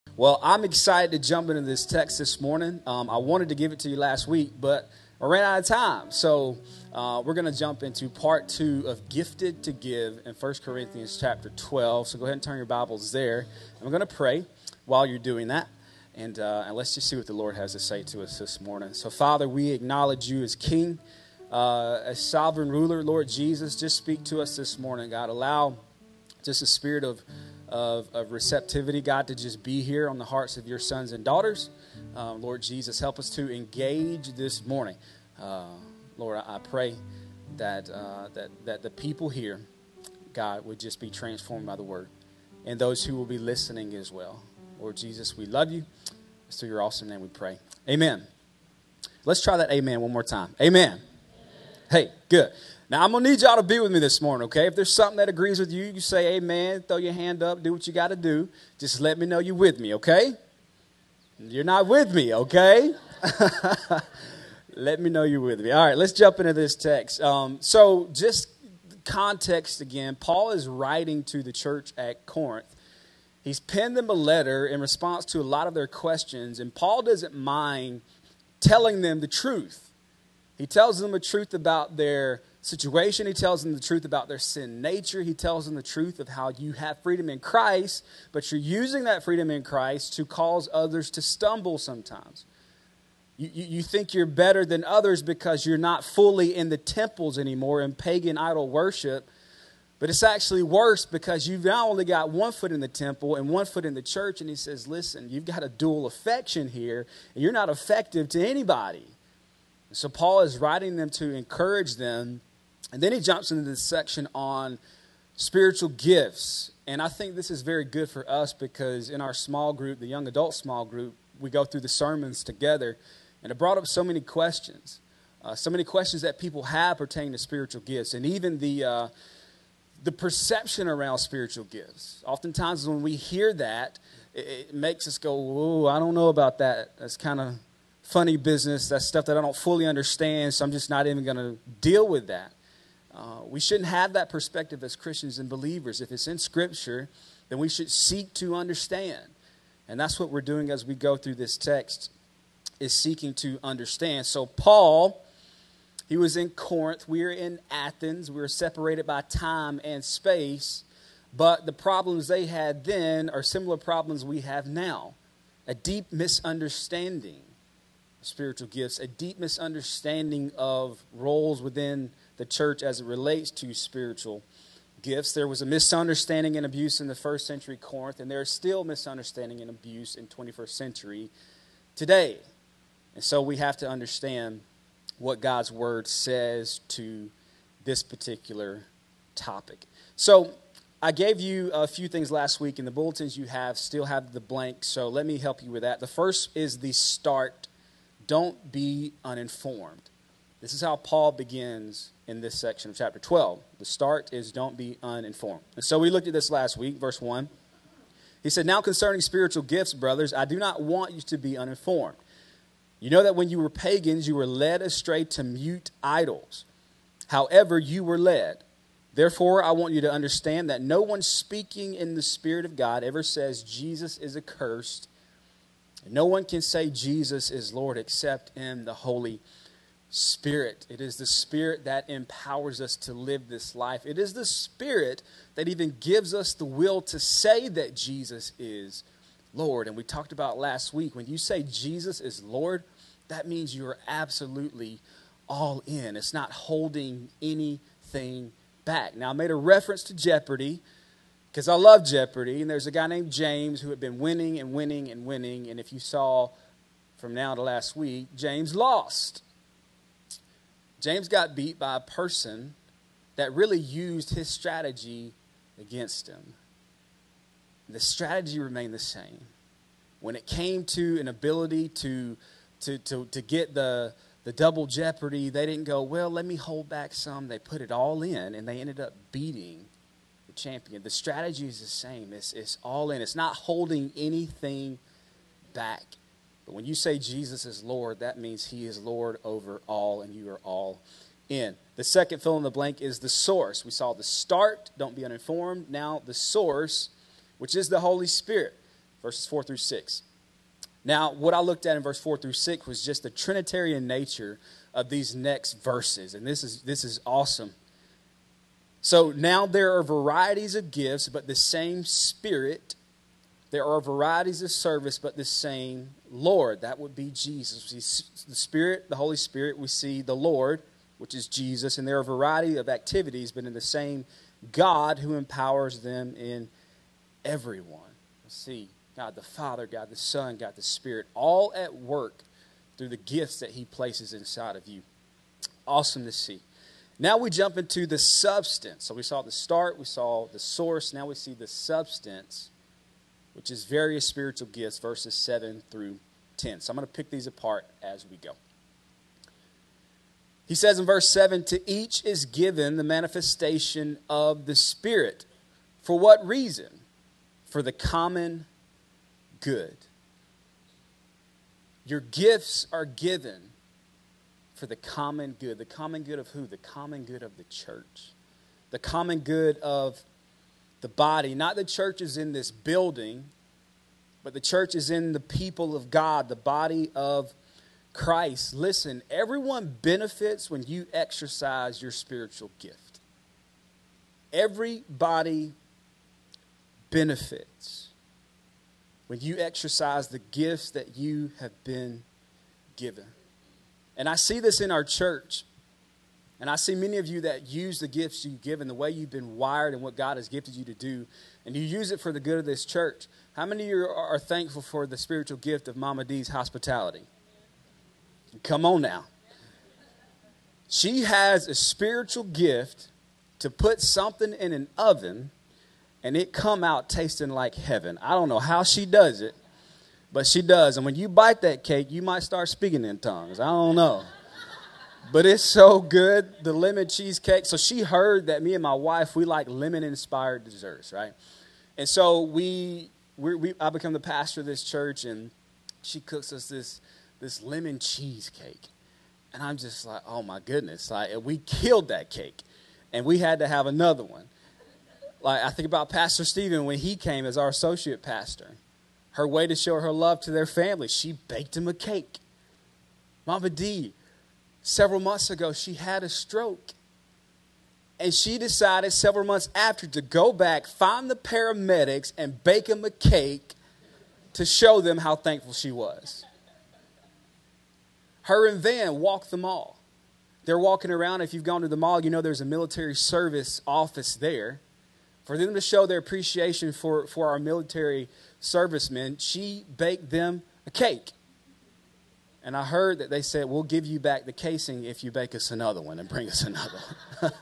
Well, I'm excited to jump into this text this morning. I wanted to give it to you last week, but I ran out of time. So we're going to jump into part 2 of Gifted to Give in 1 Corinthians chapter 12. So go ahead and turn your Bibles there. And we're going to pray while you're doing that. And let's just see what the Lord has to say to us this morning. So, Father, we acknowledge you as King, as sovereign ruler. Lord Jesus, just speak to us this morning, God. Allow just a spirit of receptivity, God, to just be here on the hearts of your sons and daughters. Lord Jesus, help us to engage this morning. Lord, I pray that the people here, God, would just be transformed by the word, and those who will be listening as well. Lord Jesus, we love you. It's through your awesome name we pray. Amen. Let's try that amen one more time. Amen. Hey, good. Now, I'm going to need y'all to be with me this morning, okay? If there's something that agrees with you, you say amen, throw your hand up, do what you got to do. Just let me know you're with me, okay? You're not with me, okay? Let me know you're with me. All right, let's jump into this text. So just context again, Paul is writing to the church at Corinth. He's penned them a letter in response to a lot of their questions, and Paul doesn't mind telling them the truth. He tells them the truth about their situation. He tells them the truth about their sin nature. He tells them the truth of how you have freedom in Christ, but you're using that freedom in Christ to cause others to stumble sometimes. You think you're better than others because you're not fully in the temples anymore in pagan idol worship, but it's actually worse because you've now only got one foot in the temple and one foot in the church, and he says, listen, you've got a dual affection here, and you're not effective to anybody. So Paul is writing them to encourage them. And then he jumps into this section on spiritual gifts. And I think this is very good for us because in our small group, the young adult small group, we go through the sermons together. And it brought up so many questions that people have pertaining to spiritual gifts. And even the perception around spiritual gifts. Oftentimes when we hear that, it makes us go, whoa, I don't know about that. That's kind of funny business. That's stuff that I don't fully understand, so I'm just not even going to deal with that. We shouldn't have that perspective as Christians and believers. If it's in Scripture, then we should seek to understand. And that's what we're doing as we go through this text, is seeking to understand. So Paul, he was in Corinth. We're in Athens. We're separated by time and space. But the problems they had then are similar problems we have now. A deep misunderstanding of spiritual gifts, a deep misunderstanding of roles within the church as it relates to spiritual gifts. There was a misunderstanding and abuse in the first century Corinth, and there is still misunderstanding and abuse in 21st century today. And so we have to understand what God's word says to this particular topic. So I gave you a few things last week, and the bulletins you have still have the blank, so let me help you with that. The first is the start. Don't be uninformed. This is how Paul begins in this section of chapter 12. The start is don't be uninformed. And so we looked at this last week, verse 1. He said, now concerning spiritual gifts, brothers, I do not want you to be uninformed. You know that when you were pagans, you were led astray to mute idols. However, you were led. Therefore, I want you to understand that no one speaking in the Spirit of God ever says Jesus is accursed. And no one can say Jesus is Lord except in the Holy Spirit. It is the Spirit that empowers us to live this life. It is the Spirit that even gives us the will to say that Jesus is Lord. And we talked about last week, when you say Jesus is Lord, that means you are absolutely all in. It's not holding anything back. Now, I made a reference to Jeopardy because I love Jeopardy. And there's a guy named James who had been winning and winning and winning. And if you saw from now to last week, James lost. James got beat by a person that really used his strategy against him. The strategy remained the same. When it came to an ability to get the double jeopardy, they didn't go, well, let me hold back some. They put it all in, and they ended up beating the champion. The strategy is the same. It's all in. It's not holding anything back. But when you say Jesus is Lord, that means he is Lord over all, and you are all in. The second fill in the blank is the source. We saw the start, don't be uninformed. Now the source, which is the Holy Spirit. verses 4 through 6. Now, what I looked at in verse 4 through 6 was just the Trinitarian nature of these next verses, and this is awesome. So now there are varieties of gifts, but the same Spirit. There are varieties of service, but the same Lord. That would be Jesus. We see the Spirit, the Holy Spirit. We see the Lord, which is Jesus. And there are a variety of activities, but in the same God who empowers them in everyone. Let's see. God the Father, God the Son, God the Spirit, all at work through the gifts that he places inside of you. Awesome to see. Now we jump into the substance. So we saw the start, we saw the source. Now we see the substance, which is various spiritual gifts, verses 7 through 10. So I'm going to pick these apart as we go. He says in verse 7, to each is given the manifestation of the Spirit. For what reason? For the common good. Your gifts are given for the common good. The common good of who? The common good of the church. The common good of the body. Not the church is in this building, but the church is in the people of God, the body of Christ. Listen, everyone benefits when you exercise your spiritual gift. Everybody benefits when you exercise the gifts that you have been given. And I see this in our church. And I see many of you that use the gifts you've given, the way you've been wired and what God has gifted you to do, and you use it for the good of this church. How many of you are thankful for the spiritual gift of Mama D's hospitality? Come on now. She has a spiritual gift to put something in an oven and it come out tasting like heaven. I don't know how she does it, but she does. And when you bite that cake, you might start speaking in tongues. I don't know. But it's so good, the lemon cheesecake. So she heard that me and my wife, we like lemon-inspired desserts, right? And so I become the pastor of this church, and she cooks us this lemon cheesecake. And I'm just like, oh, my goodness. Like, we killed that cake, and we had to have another one. Like, I think about Pastor Stephen when he came as our associate pastor. Her way to show her love to their family, she baked him a cake. Mama D, several months ago, she had a stroke. And she decided several months after to go back, find the paramedics, and bake them a cake to show them how thankful she was. Her and Van walked the mall. They're walking around. If you've gone to the mall, you know there's a military service office there. For them to show their appreciation for our military servicemen, she baked them a cake. And I heard that they said, we'll give you back the casing if you bake us another one and bring us another one.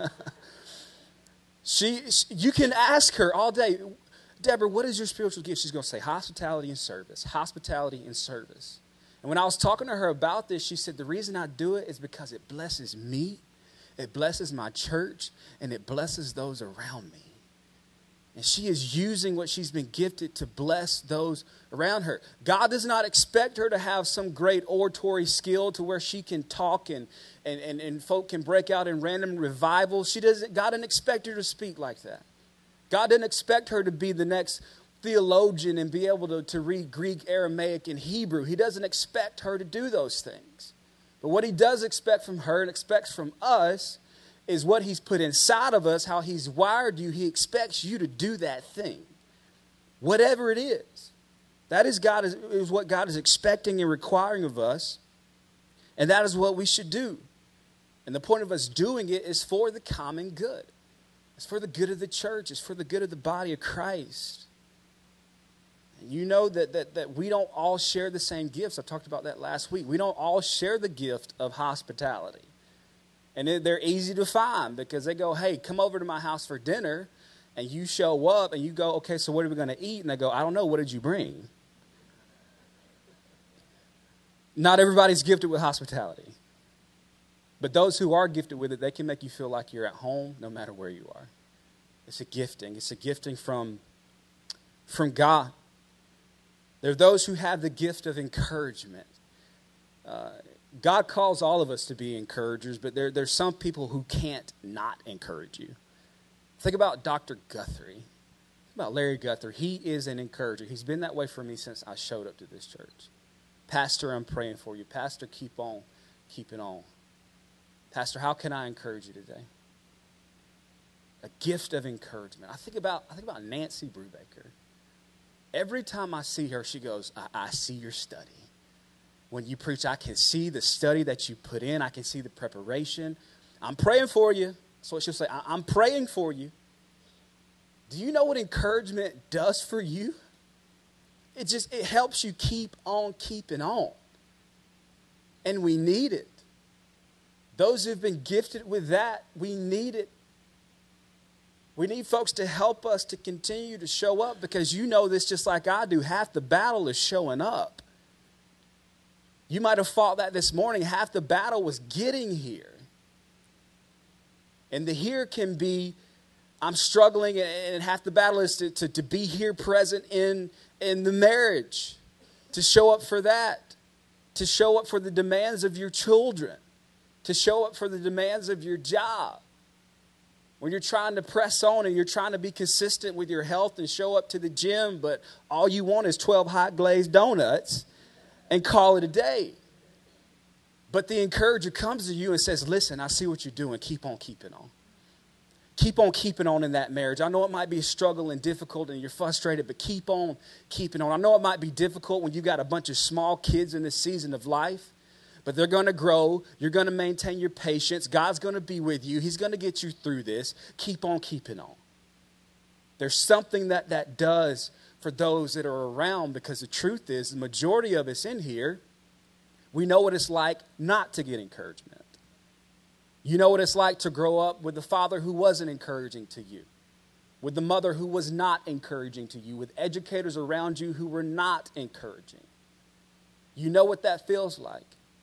You can ask her all day, Deborah, what is your spiritual gift? She's going to say hospitality and service, hospitality and service. And when I was talking to her about this, she said, the reason I do it is because it blesses me, it blesses my church, and it blesses those around me. And she is using what she's been gifted to bless those around her. God does not expect her to have some great oratory skill to where she can talk and folk can break out in random revival. God didn't expect her to speak like that. God didn't expect her to be the next theologian and be able to read Greek, Aramaic, and Hebrew. He doesn't expect her to do those things. But what he does expect from her and expects from us is what he's put inside of us, how he's wired you. He expects you to do that thing, whatever it is. That is what God is expecting and requiring of us, and that is what we should do. And the point of us doing it is for the common good. It's for the good of the church. It's for the good of the body of Christ. And you know that we don't all share the same gifts. I talked about that last week. We don't all share the gift of hospitality. And they're easy to find because they go, hey, come over to my house for dinner. And you show up and you go, okay, so what are we going to eat? And they go, I don't know. What did you bring? Not everybody's gifted with hospitality. But those who are gifted with it, they can make you feel like you're at home no matter where you are. It's a gifting. It's a gifting from God. There are those who have the gift of encouragement. God calls all of us to be encouragers, but there's some people who can't not encourage you. Think about Dr. Guthrie. about Larry Guthrie. He is an encourager. He's been that way for me since I showed up to this church. Pastor, I'm praying for you. Pastor, keep on keeping on. Pastor, how can I encourage you today? A gift of encouragement. I think about Nancy Brubaker. Every time I see her, she goes, I see your study. When you preach, I can see the study that you put in. I can see the preparation. I'm praying for you. That's what she'll say. I'm praying for you. Do you know what encouragement does for you? It helps you keep on keeping on. And we need it. Those who've been gifted with that, we need it. We need folks to help us to continue to show up, because you know this just like I do. Half the battle is showing up. You might have fought that this morning. Half the battle was getting here. And the here can be, I'm struggling, and half the battle is to be here present in the marriage, to show up for that, to show up for the demands of your children, to show up for the demands of your job. When you're trying to press on and you're trying to be consistent with your health and show up to the gym, but all you want is 12 hot glazed donuts and call it a day. But the encourager comes to you and says, listen, I see what you're doing. Keep on keeping on. Keep on keeping on in that marriage. I know it might be a struggle and difficult and you're frustrated, but keep on keeping on. I know it might be difficult when you've got a bunch of small kids in this season of life, but they're going to grow. You're going to maintain your patience. God's going to be with you. He's going to get you through this. Keep on keeping on. There's something that does for those that are around, because the truth is the majority of us in here, we know what it's like not to get encouragement. You know what it's like to grow up with a father who wasn't encouraging to you, with the mother who was not encouraging to you, with educators around you who were not encouraging. You know what that feels like.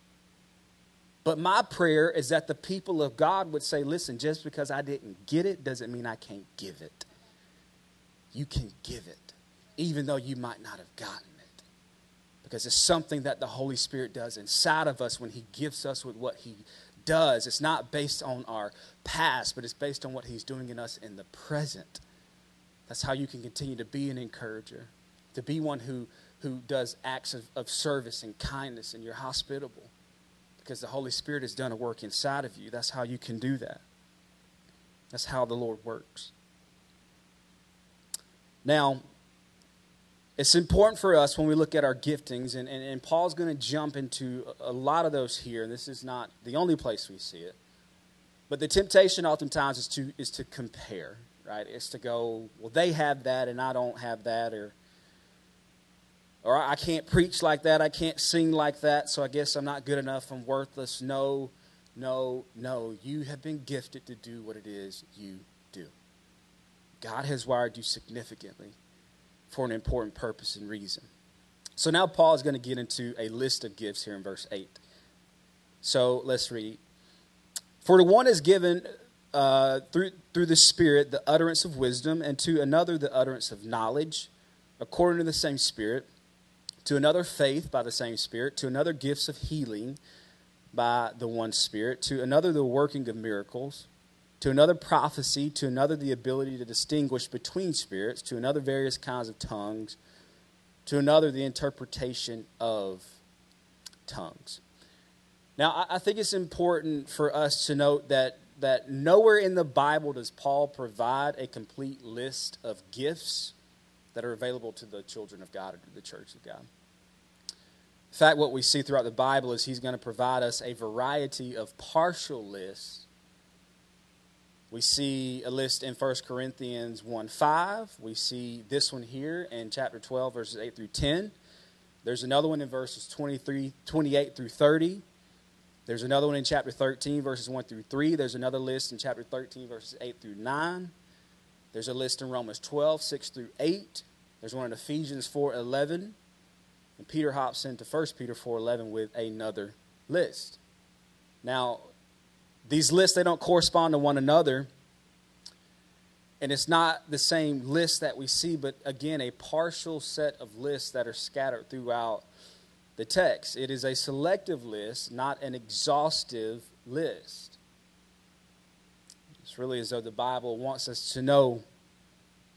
But my prayer is that the people of God would say, listen, just because I didn't get it doesn't mean I can't give it. You can give it, even though you might not have gotten it. Because it's something that the Holy Spirit does inside of us when he gifts us with what he does. It's not based on our past, but it's based on what he's doing in us in the present. That's how you can continue to be an encourager, to be one who does acts of service and kindness, and you're hospitable. Because the Holy Spirit has done a work inside of you. That's how you can do that. That's how the Lord works. Now, it's important for us when we look at our giftings, and Paul's going to jump into a lot of those here. This is not the only place we see it. But the temptation oftentimes is to compare, right? It's to go, well, they have that and I don't have that, or I can't preach like that, I can't sing like that, so I guess I'm not good enough, I'm worthless. No. You have been gifted to do what it is you do. God has wired you significantly for an important purpose and reason. So now Paul is going to get into a list of gifts here in verse 8. So let's read. For to one is given through the Spirit the utterance of wisdom, and to another the utterance of knowledge, according to the same Spirit. To another faith by the same Spirit, to another gifts of healing by the one Spirit, to another the working of miracles, to another prophecy, to another the ability to distinguish between spirits, to another various kinds of tongues, to another the interpretation of tongues. Now, I think it's important for us to note that nowhere in the Bible does Paul provide a complete list of gifts that are available to the children of God or to the church of God. In fact, what we see throughout the Bible is he's going to provide us a variety of partial lists. We see a list in 1 Corinthians 1:5. We see this one here in chapter 12, verses 8 through 10. There's another one in verses 28 through 30. There's another one in chapter 13, verses 1 through 3. There's another list in chapter 13, verses 8 through 9. There's a list in Romans 12, 6 through 8. There's one in Ephesians 4:11. And Peter hops into 1 Peter 4:11 with another list. Now, these lists, they don't correspond to one another. And it's not the same list that we see, but again, a partial set of lists that are scattered throughout the text. It is a selective list, not an exhaustive list. It's really as though the Bible wants us to know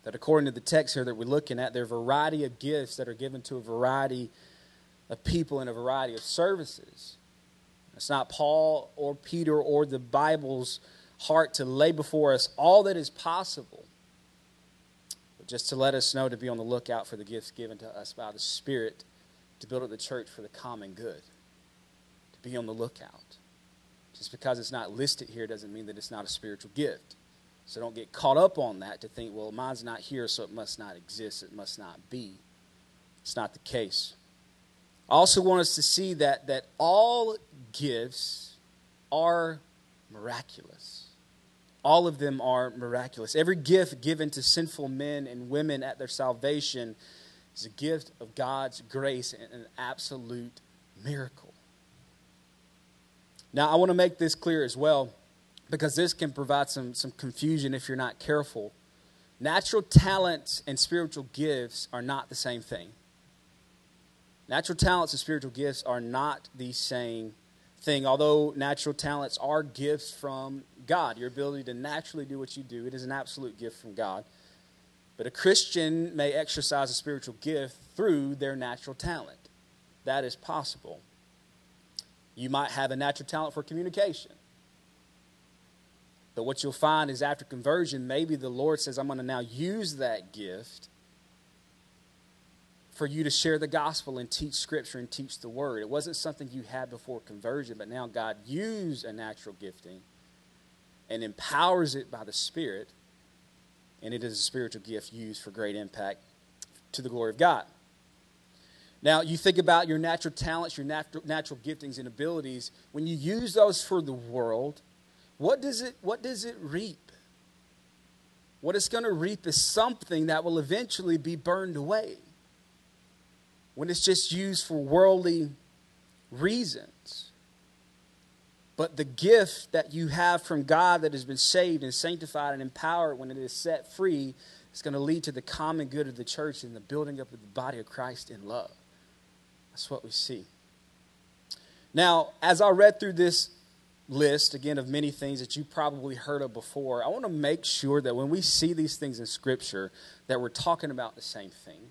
That according to the text here that we're looking at, there are a variety of gifts that are given to a variety of people in a variety of services. It's not Paul or Peter or the Bible's heart to lay before us all that is possible, but just to let us know to be on the lookout for the gifts given to us by the Spirit to build up the church for the common good. To be on the lookout. Just because it's not listed here doesn't mean that it's not a spiritual gift. So don't get caught up on that to think, well, mine's not here, so it must not exist. It must not be. It's not the case. I also want us to see that all gifts are miraculous. All of them are miraculous. Every gift given to sinful men and women at their salvation is a gift of God's grace and an absolute miracle. Now, I want to make this clear as well, because this can provide some confusion if you're not careful. Natural talents and spiritual gifts are not the same thing. Natural talents and spiritual gifts are not the same thing. Although natural talents are gifts from God, your ability to naturally do what you do, it is an absolute gift from God. But a Christian may exercise a spiritual gift through their natural talent. That is possible. You might have a natural talent for communication. But what you'll find is after conversion, maybe the Lord says, I'm going to now use that gift for you to share the gospel and teach Scripture and teach the Word. It wasn't something you had before conversion, but now God used a natural gifting and empowers it by the Spirit, and it is a spiritual gift used for great impact to the glory of God. Now, you think about your natural talents, your natural giftings and abilities. When you use those for the world, what does it reap? What it's going to reap is something that will eventually be burned away when it's just used for worldly reasons. But the gift that you have from God that has been saved and sanctified and empowered when it is set free is going to lead to the common good of the church and the building up of the body of Christ in love. That's what we see. Now, as I read through this list, again, of many things that you probably heard of before, I want to make sure that when we see these things in Scripture, that we're talking about the same thing.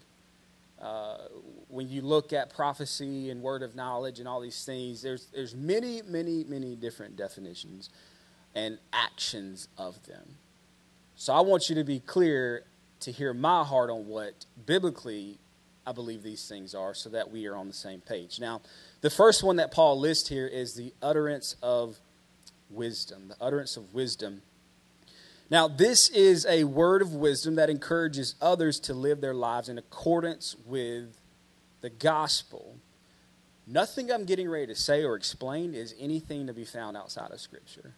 When you look at prophecy and word of knowledge and all these things, there's many, many, many different definitions and actions of them. So I want you to be clear to hear my heart on what biblically I believe these things are, so that we are on the same page. Now, the first one that Paul lists here is the utterance of wisdom. The utterance of wisdom. Now, this is a word of wisdom that encourages others to live their lives in accordance with the gospel. Nothing I'm getting ready to say or explain is anything to be found outside of Scripture.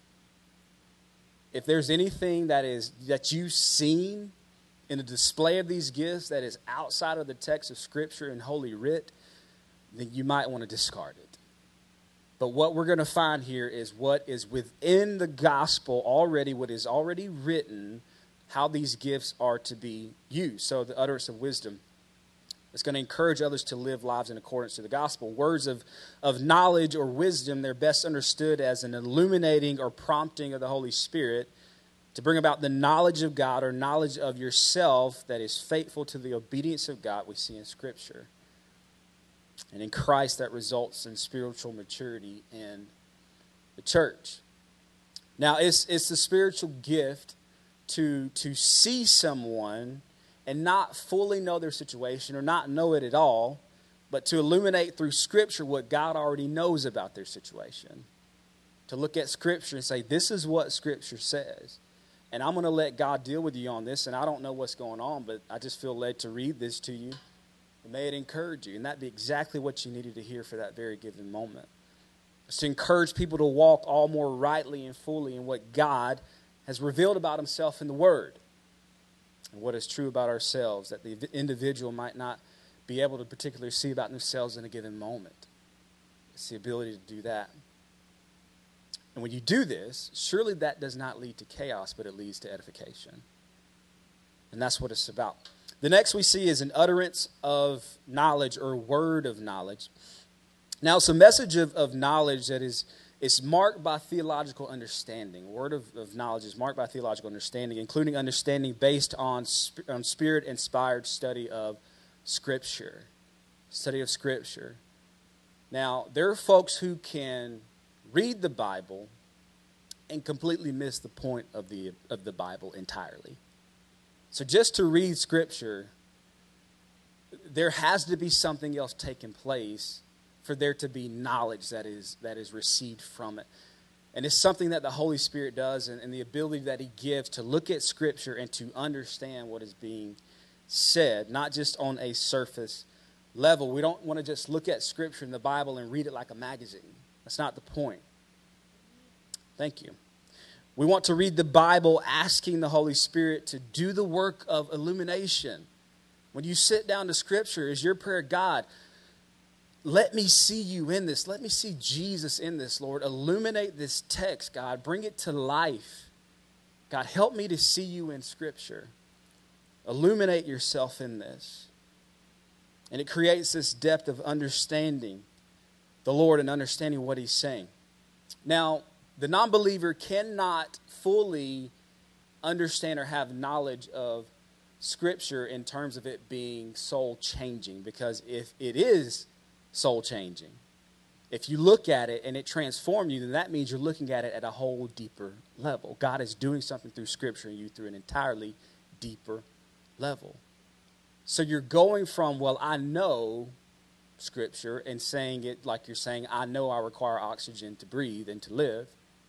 If there's anything that you've seen in the display of these gifts that is outside of the text of Scripture and Holy Writ, then you might want to discard it. But what we're going to find here is what is within the gospel already, what is already written, how these gifts are to be used. So the utterance of wisdom is going to encourage others to live lives in accordance to the gospel. Words of knowledge or wisdom, they're best understood as an illuminating or prompting of the Holy Spirit to bring about the knowledge of God or knowledge of yourself that is faithful to the obedience of God we see in Scripture. And in Christ, that results in spiritual maturity in the church. Now, it's the spiritual gift to see someone and not fully know their situation or not know it at all, but to illuminate through Scripture what God already knows about their situation. To look at Scripture and say, this is what Scripture says. And I'm going to let God deal with you on this, and I don't know what's going on, but I just feel led to read this to you. And may it encourage you. And that'd be exactly what you needed to hear for that very given moment. It's to encourage people to walk all more rightly and fully in what God has revealed about himself in the Word. And what is true about ourselves that the individual might not be able to particularly see about themselves in a given moment. It's the ability to do that. And when you do this, surely that does not lead to chaos, but it leads to edification. And that's what it's about. The next we see is an utterance of knowledge or word of knowledge. Now, it's a message of knowledge that is It's marked by theological understanding. Word of knowledge is marked by theological understanding, including understanding based on Spirit-inspired study of Scripture. Study of Scripture. Now, there are folks who can read the Bible and completely miss the point of the Bible entirely. So just to read Scripture, there has to be something else taking place for there to be knowledge that is received from it. And it's something that the Holy Spirit does, and the ability that He gives to look at Scripture and to understand what is being said, not just on a surface level. We don't want to just look at Scripture in the Bible and read it like a magazine. That's not the point. Thank you. We want to read the Bible asking the Holy Spirit to do the work of illumination. When you sit down to Scripture, is your prayer, God, let me see you in this. Let me see Jesus in this, Lord. Illuminate this text, God. Bring it to life. God, help me to see you in Scripture. Illuminate yourself in this. And it creates this depth of understanding the Lord and understanding what He's saying. Now, the non-believer cannot fully understand or have knowledge of Scripture in terms of it being soul-changing, because if it is soul-changing, if you look at it and it transforms you, then that means you're looking at it at a whole deeper level. God is doing something through Scripture in you through an entirely deeper level. So you're going from, well, I know Scripture, and saying it like you're saying, I know I require oxygen to breathe and to live.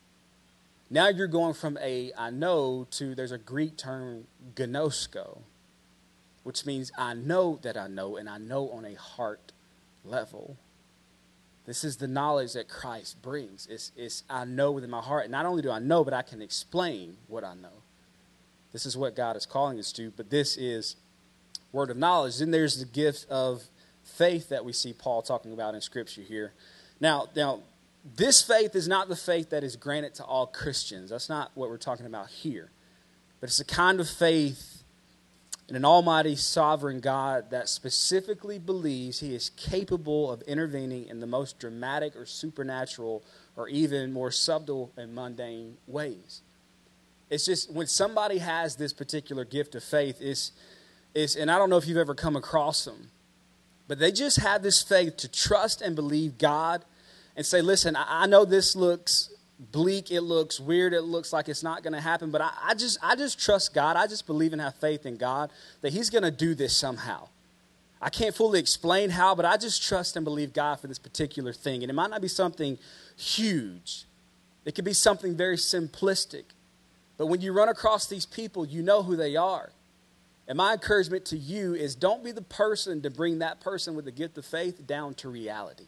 Now you're going from I know to, there's a Greek term, gnosko, which means I know that I know, and I know on a heart level. This is the knowledge that Christ brings. It's I know within my heart. And not only do I know, but I can explain what I know. This is what God is calling us to, but this is word of knowledge. Then there's the gift of faith that we see Paul talking about in Scripture here. Now, this faith is not the faith that is granted to all Christians. That's not what we're talking about here. But it's a kind of faith in an almighty sovereign God that specifically believes He is capable of intervening in the most dramatic or supernatural or even more subtle and mundane ways. It's just when somebody has this particular gift of faith, and I don't know if you've ever come across them, but they just have this faith to trust and believe God and say, listen, I know this looks bleak, it looks weird, it looks like it's not going to happen, but I just trust God. I just believe and have faith in God that He's going to do this somehow. I can't fully explain how, but I just trust and believe God for this particular thing. And it might not be something huge. It could be something very simplistic. But when you run across these people, you know who they are. And my encouragement to you is don't be the person to bring that person with the gift of faith down to reality.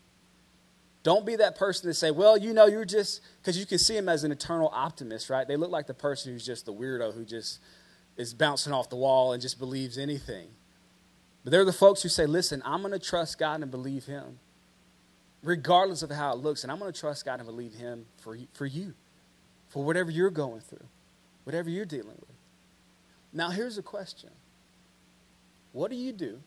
Don't be that person to say, well, you know, you're just, because you can see them as an eternal optimist, right? They look like the person who's just the weirdo who just is bouncing off the wall and just believes anything. But they're the folks who say, listen, I'm going to trust God and believe Him, regardless of how it looks. And I'm going to trust God and believe Him for you, for whatever you're going through, whatever you're dealing with. Now, here's a question. What do you do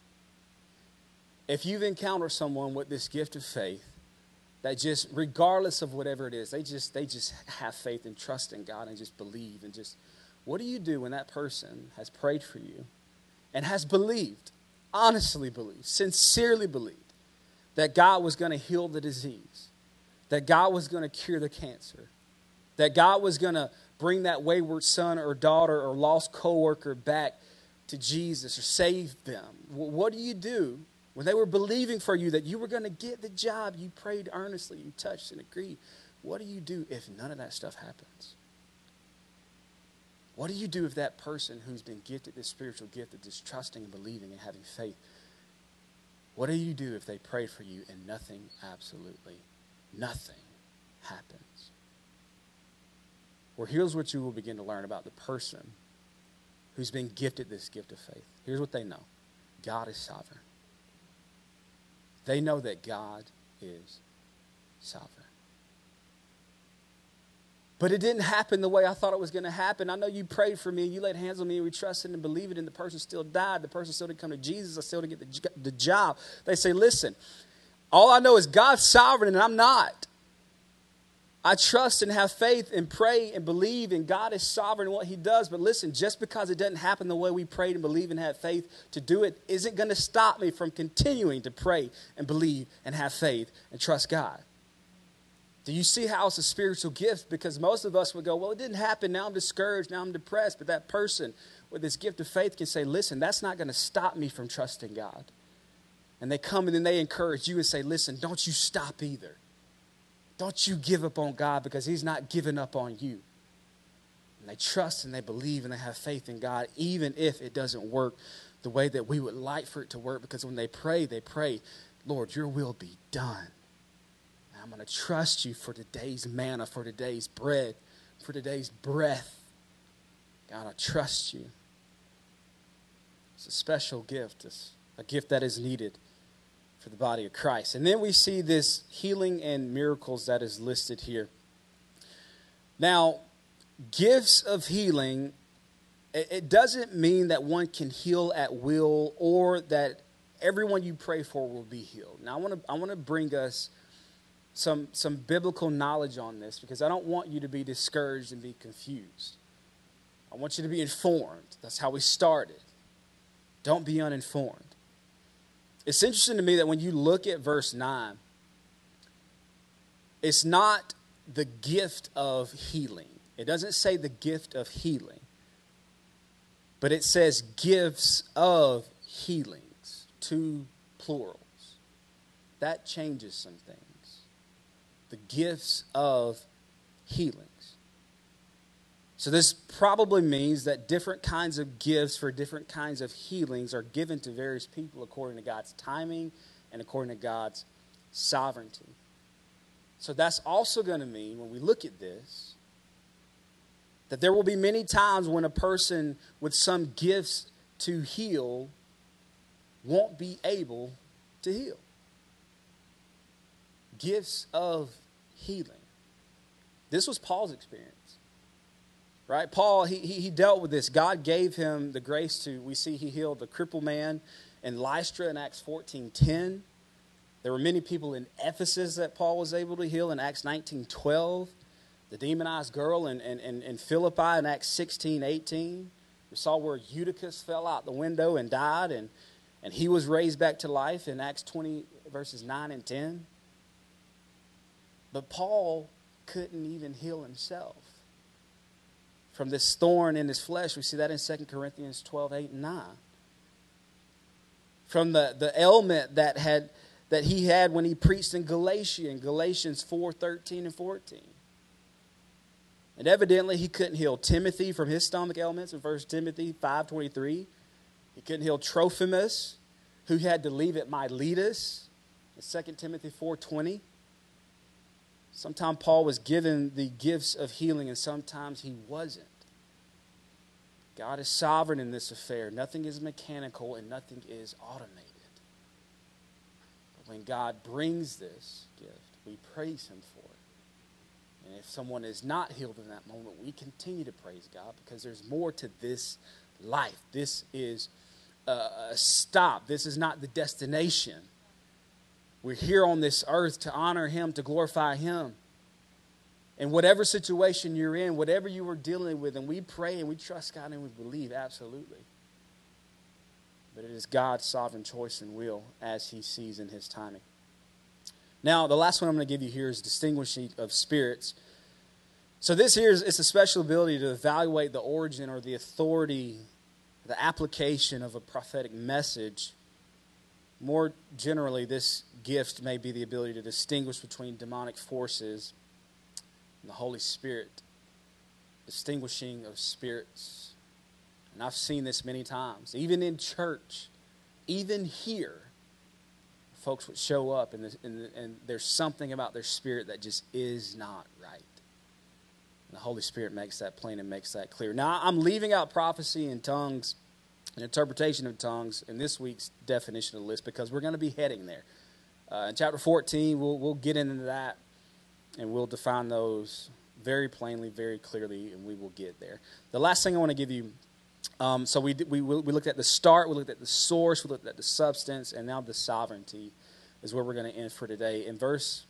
if you've encountered someone with this gift of faith that just, regardless of whatever it is, they just have faith and trust in God and just believe and just, what do you do when that person has prayed for you and has believed, honestly believed, sincerely believed that God was going to heal the disease, that God was going to cure the cancer, that God was going to bring that wayward son or daughter or lost coworker back to Jesus or save them? What do you do when they were believing for you that you were going to get the job you prayed earnestly, you touched and agreed? What do you do if none of that stuff happens? What do you do if that person who's been gifted this spiritual gift of just trusting and believing and having faith, what do you do if they prayed for you and nothing, absolutely nothing happens? Well, here's what you will begin to learn about the person who's been gifted this gift of faith. Here's what they know. God is sovereign. They know that God is sovereign. But it didn't happen the way I thought it was going to happen. I know you prayed for me, you laid hands on me, and we trusted and believed it, and the person still died. The person still didn't come to Jesus. I still didn't get the job. They say, listen, all I know is God's sovereign and I'm not. I trust and have faith and pray and believe, and God is sovereign in what he does. But listen, just because it doesn't happen the way we prayed and believe and have faith to do it isn't going to stop me from continuing to pray and believe and have faith and trust God. Do you see how it's a spiritual gift? Because most of us would go, well, it didn't happen. Now I'm discouraged. Now I'm depressed. But that person with this gift of faith can say, listen, that's not going to stop me from trusting God. And they come and then they encourage you and say, listen, don't you stop either. Don't you give up on God, because he's not giving up on you. And they trust and they believe and they have faith in God, even if it doesn't work the way that we would like for it to work. Because when they pray, Lord, your will be done. And I'm going to trust you for today's manna, for today's bread, for today's breath. God, I trust you. It's a special gift. It's a gift that is needed for the body of Christ. And then we see this healing and miracles that is listed here. Now, gifts of healing, it doesn't mean that one can heal at will or that everyone you pray for will be healed. Now, I want to bring us some biblical knowledge on this, because I don't want you to be discouraged and be confused. I want you to be informed. That's how we started. Don't be uninformed. It's interesting to me that when you look at verse 9, it's not the gift of healing. It doesn't say the gift of healing, but it says gifts of healings, two plurals. That changes some things. The gifts of healings. So this probably means that different kinds of gifts for different kinds of healings are given to various people according to God's timing and according to God's sovereignty. So that's also going to mean, when we look at this, that there will be many times when a person with some gifts to heal won't be able to heal. Gifts of healing. This was Paul's experience. Right? Paul, he dealt with this. God gave him the grace to, we see he healed the crippled man in Lystra in Acts 14:10. There were many people in Ephesus that Paul was able to heal in Acts 19:12. The demonized girl in Philippi in Acts 16:18. We saw where Eutychus fell out the window and died, and he was raised back to life in Acts 20 verses 9 and 10. But Paul couldn't even heal himself from this thorn in his flesh. We see that in 2 Corinthians 12:8 and 9. From the ailment that he had when he preached in Galatia, in Galatians 4:13 and 14. And evidently he couldn't heal Timothy from his stomach ailments in 1 Timothy 5:23. He couldn't heal Trophimus, who had to leave at Miletus in 2 Timothy 4:20. Sometimes Paul was given the gifts of healing and sometimes he wasn't. God is sovereign in this affair. Nothing is mechanical and nothing is automated. But when God brings this gift, we praise him for it. And if someone is not healed in that moment, we continue to praise God, because there's more to this life. This is a stop. This is not the destination. We're here on this earth to honor him, to glorify him. In whatever situation you're in, whatever you are dealing with, and we pray and we trust God and we believe, absolutely. But it is God's sovereign choice and will as he sees in his timing. Now, the last one I'm going to give you here is distinguishing of spirits. So this here it's a special ability to evaluate the origin or the authority, the application of a prophetic message. More generally, this gift may be the ability to distinguish between demonic forces and the Holy Spirit. Distinguishing of spirits. And I've seen this many times. Even in church, even here, folks would show up and there's something about their spirit that just is not right. And the Holy Spirit makes that plain and makes that clear. Now, I'm leaving out prophecy and tongues, an interpretation of tongues in this week's definition of the list, because we're going to be heading there. In chapter 14, we'll get into that, and we'll define those very plainly, very clearly, and we will get there. The last thing I want to give you, so we looked at the start, we looked at the source, we looked at the substance, and now the sovereignty is where we're going to end for today. In verse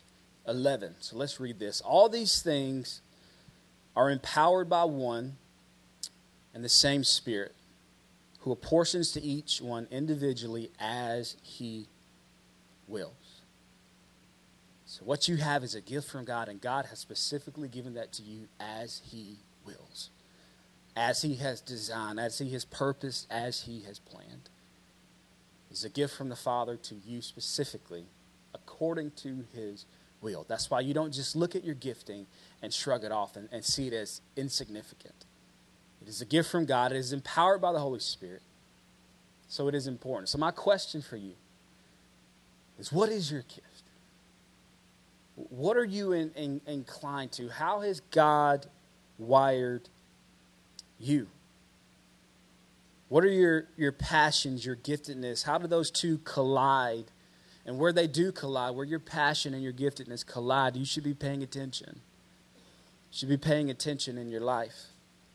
11. So let's read this. All these things are empowered by one and the same Spirit, who apportions to each one individually as he wills. So what you have is a gift from God, and God has specifically given that to you as he wills, as he has designed, as he has purposed, as he has planned. It's a gift from the Father to you specifically, according to his will. That's why you don't just look at your gifting and shrug it off and see it as insignificant. It is a gift from God. It is empowered by the Holy Spirit. So it is important. So my question for you is, what is your gift? What are you inclined to? How has God wired you? What are your passions, your giftedness? How do those two collide? And where they do collide, where your passion and your giftedness collide, you should be paying attention. You should be paying attention in your life.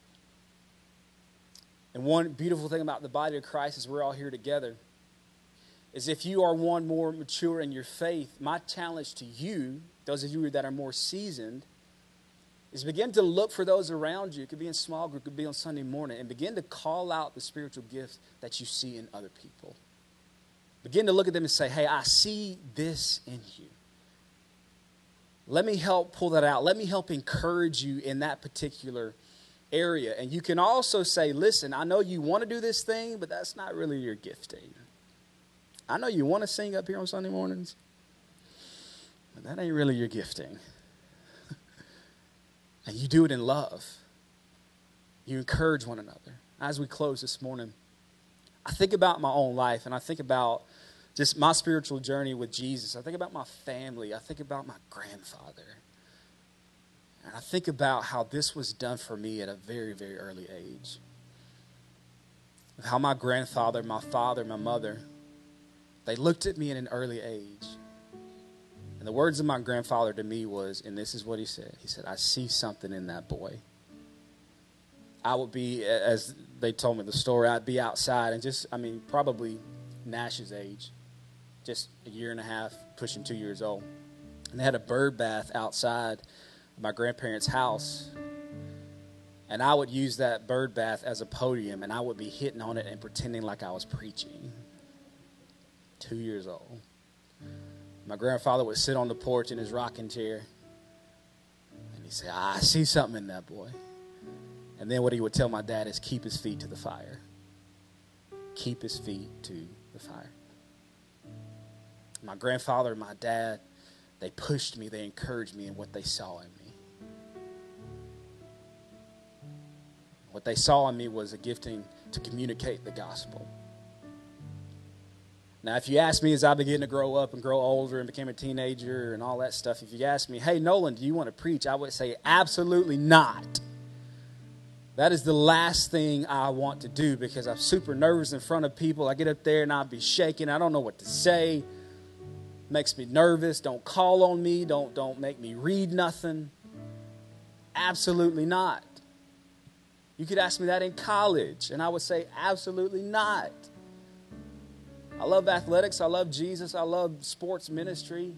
And one beautiful thing about the body of Christ is we're all here together. Is if you are one more mature in your faith, my challenge to you, those of you that are more seasoned, is begin to look for those around you. It could be in small group, it could be on Sunday morning, and begin to call out the spiritual gifts that you see in other people. Begin to look at them and say, hey, I see this in you. Let me help pull that out. Let me help encourage you in that particular area. And you can also say, listen, I know you want to do this thing, but that's not really your gifting. I know you want to sing up here on Sunday mornings, but that ain't really your gifting. And you do it in love. You encourage one another. As we close this morning, I think about my own life, and I think about just my spiritual journey with Jesus. I think about my family. I think about my grandfather. And I think about how this was done for me at a very, very early age. How my grandfather, my father, my mother, they looked at me at an early age. And the words of my grandfather to me was, and this is what he said. He said, I see something in that boy. I would be, as they told me the story, I'd be outside and probably Nash's age, just a year and a half, pushing 2 years old. And they had a bird bath outside my grandparents' house. And I would use that bird bath as a podium, and I would be hitting on it and pretending like I was preaching. 2 years old. My grandfather would sit on the porch in his rocking chair, and he'd say, I see something in that boy. And then what he would tell my dad is, keep his feet to the fire. Keep his feet to the fire. My grandfather and my dad, they pushed me, they encouraged me in what they saw in me. What they saw in me was a gifting to communicate the gospel. Now, if you ask me as I began to grow up and grow older and became a teenager and all that stuff, if you ask me, hey, Nolan, do you want to preach? I would say, absolutely not. That is the last thing I want to do because I'm super nervous in front of people. I get up there and I'll be shaking. I don't know what to say. Makes me nervous. Don't call on me. Don't make me read nothing. Absolutely not. You could ask me that in college, and I would say absolutely not. I love athletics. I love Jesus. I love sports ministry.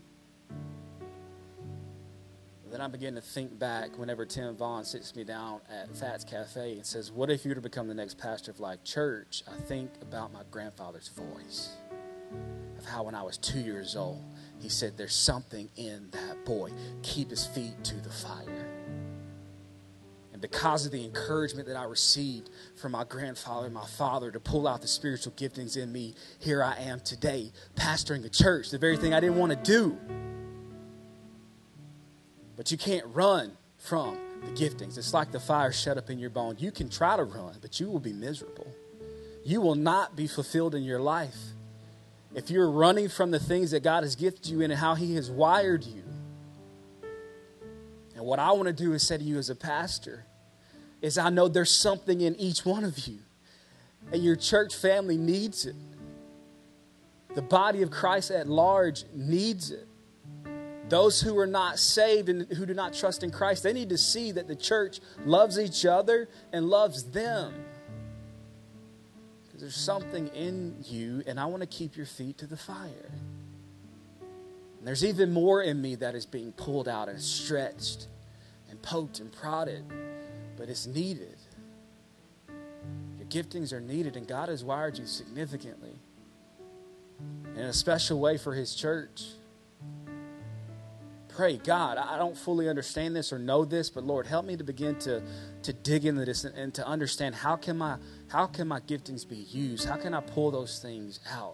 Then I begin to think back whenever Tim Vaughn sits me down at Fats Cafe and says, what if you were to become the next pastor of Life Church? I think about my grandfather's voice, of how when I was 2 years old, he said, there's something in that boy. Keep his feet to the fire. And because of the encouragement that I received from my grandfather and my father to pull out the spiritual giftings in me, here I am today, pastoring a church, the very thing I didn't want to do. But you can't run from the giftings. It's like the fire shut up in your bone. You can try to run, but you will be miserable. You will not be fulfilled in your life if you're running from the things that God has gifted you in and how he has wired you. And what I want to do is say to you as a pastor is I know there's something in each one of you, and your church family needs it. The body of Christ at large needs it. Those who are not saved and who do not trust in Christ, they need to see that the church loves each other and loves them. Because there's something in you, and I want to keep your feet to the fire. And there's even more in me that is being pulled out and stretched and poked and prodded, but it's needed. Your giftings are needed, and God has wired you significantly in a special way for his church. Pray, God, I don't fully understand this or know this, but Lord, help me to begin to dig into this and to understand how can my giftings be used? How can I pull those things out?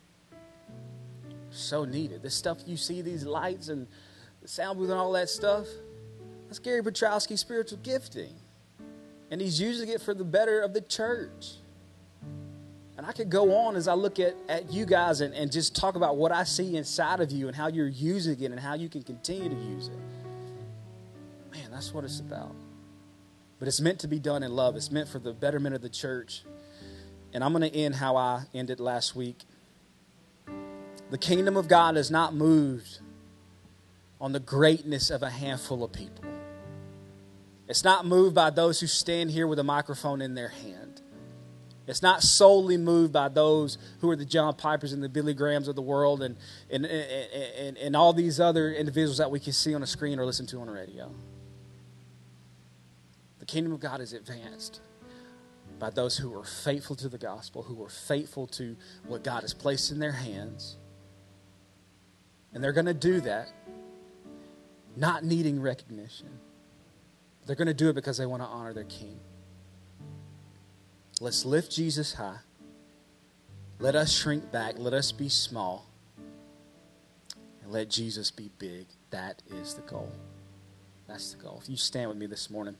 So needed. This stuff you see, these lights and the sound booth and all that stuff, that's Gary Petrowski's spiritual gifting. And he's using it for the better of the church. And I could go on as I look at you guys and just talk about what I see inside of you and how you're using it and how you can continue to use it. Man, that's what it's about. But it's meant to be done in love. It's meant for the betterment of the church. And I'm going to end how I ended last week. The kingdom of God is not moved on the greatness of a handful of people. It's not moved by those who stand here with a microphone in their hand. It's not solely moved by those who are the John Pipers and the Billy Grahams of the world and all these other individuals that we can see on a screen or listen to on the radio. The kingdom of God is advanced by those who are faithful to the gospel, who are faithful to what God has placed in their hands. And they're going to do that not needing recognition. They're going to do it because they want to honor their King. Let's lift Jesus high. Let us shrink back. Let us be small. And let Jesus be big. That is the goal. That's the goal. If you stand with me this morning.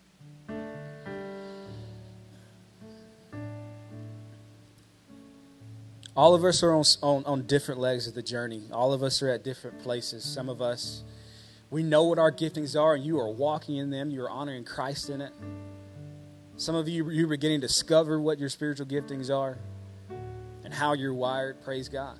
All of us are on different legs of the journey. All of us are at different places. Some of us, we know what our giftings are, and you are walking in them. You are honoring Christ in it. Some of you are beginning to discover what your spiritual giftings are and how you're wired. Praise God.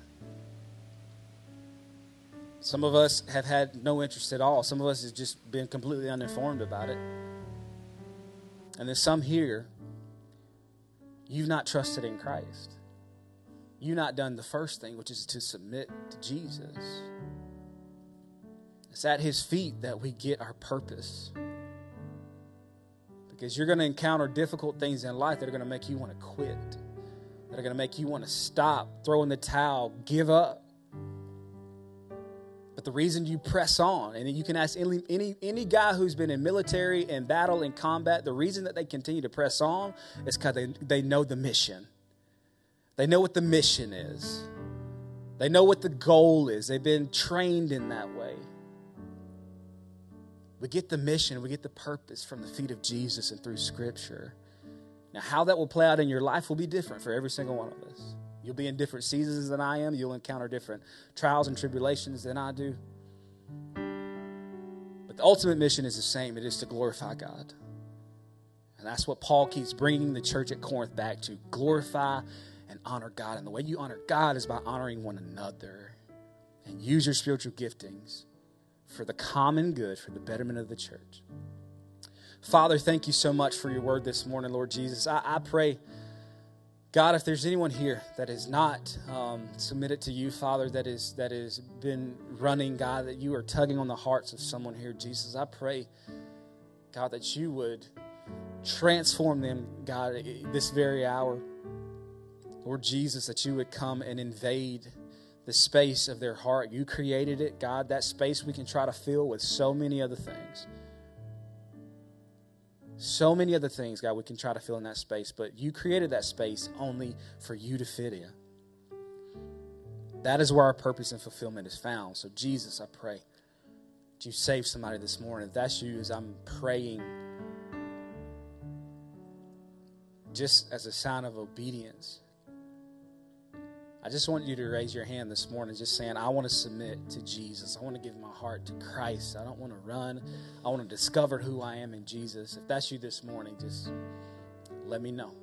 Some of us have had no interest at all. Some of us have just been completely uninformed about it. And then some here, you've not trusted in Christ. You've not done the first thing, which is to submit to Jesus. It's at his feet that we get our purpose. Because you're going to encounter difficult things in life that are going to make you want to quit. That are going to make you want to stop, throw in the towel, give up. But the reason you press on, and you can ask any guy who's been in military and battle and combat, the reason that they continue to press on is because they know the mission. They know what the mission is. They know what the goal is. They've been trained in that way. We get the mission, we get the purpose from the feet of Jesus and through Scripture. Now, how that will play out in your life will be different for every single one of us. You'll be in different seasons than I am. You'll encounter different trials and tribulations than I do. But the ultimate mission is the same. It is to glorify God. And that's what Paul keeps bringing the church at Corinth back to. Glorify and honor God. And the way you honor God is by honoring one another. And use your spiritual giftings for the common good, for the betterment of the church. Father, thank you so much for your word this morning, Lord Jesus. I pray, God, if there's anyone here that is not submitted to you, Father, that has been running, God, that you are tugging on the hearts of someone here, Jesus, I pray, God, that you would transform them, God, this very hour. Lord Jesus, that you would come and invade the space of their heart. You created it, God. That space we can try to fill with so many other things. So many other things, God, we can try to fill in that space. But you created that space only for you to fit in. That is where our purpose and fulfillment is found. So, Jesus, I pray that you save somebody this morning. If that's you, as I'm praying, just as a sign of obedience, I just want you to raise your hand this morning just saying, I want to submit to Jesus. I want to give my heart to Christ. I don't want to run. I want to discover who I am in Jesus. If that's you this morning, just let me know.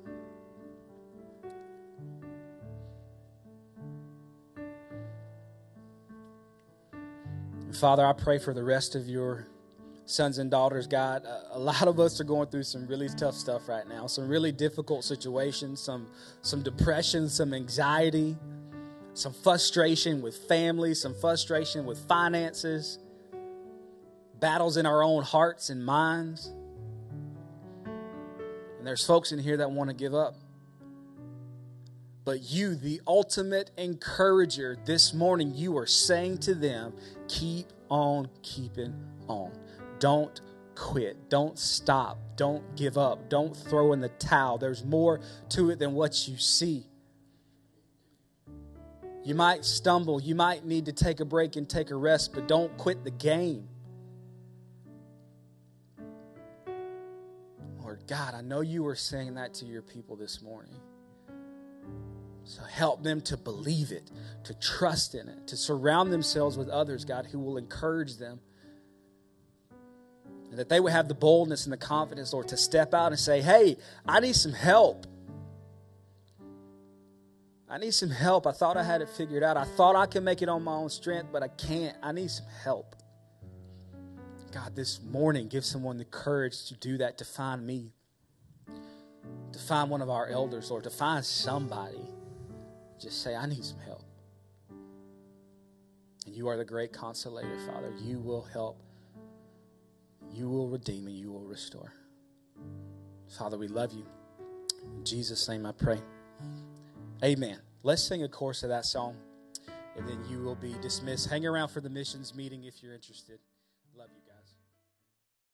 And Father, I pray for the rest of your sons and daughters, God. A lot of us are going through some really tough stuff right now, some really difficult situations, some depression, some anxiety. some frustration with family, some frustration with finances, battles in our own hearts and minds. And there's folks in here that want to give up. But you, the ultimate encourager, this morning, you are saying to them, keep on keeping on. Don't quit. Don't stop. Don't give up. Don't throw in the towel. There's more to it than what you see. You might stumble. You might need to take a break and take a rest, but don't quit the game. Lord God, I know you were saying that to your people this morning. So help them to believe it, to trust in it, to surround themselves with others, God, who will encourage them. And that they would have the boldness and the confidence, Lord, to step out and say, hey, I need some help. I need some help. I thought I had it figured out. I thought I could make it on my own strength, but I can't. I need some help. God, this morning, give someone the courage to do that, to find me, to find one of our elders, Lord, to find somebody. Just say, I need some help. And you are the great consolator, Father. You will help. You will redeem and you will restore. Father, we love you. In Jesus' name I pray. Amen. Let's sing a chorus of that song, and then you will be dismissed. Hang around for the missions meeting if you're interested. Love you guys.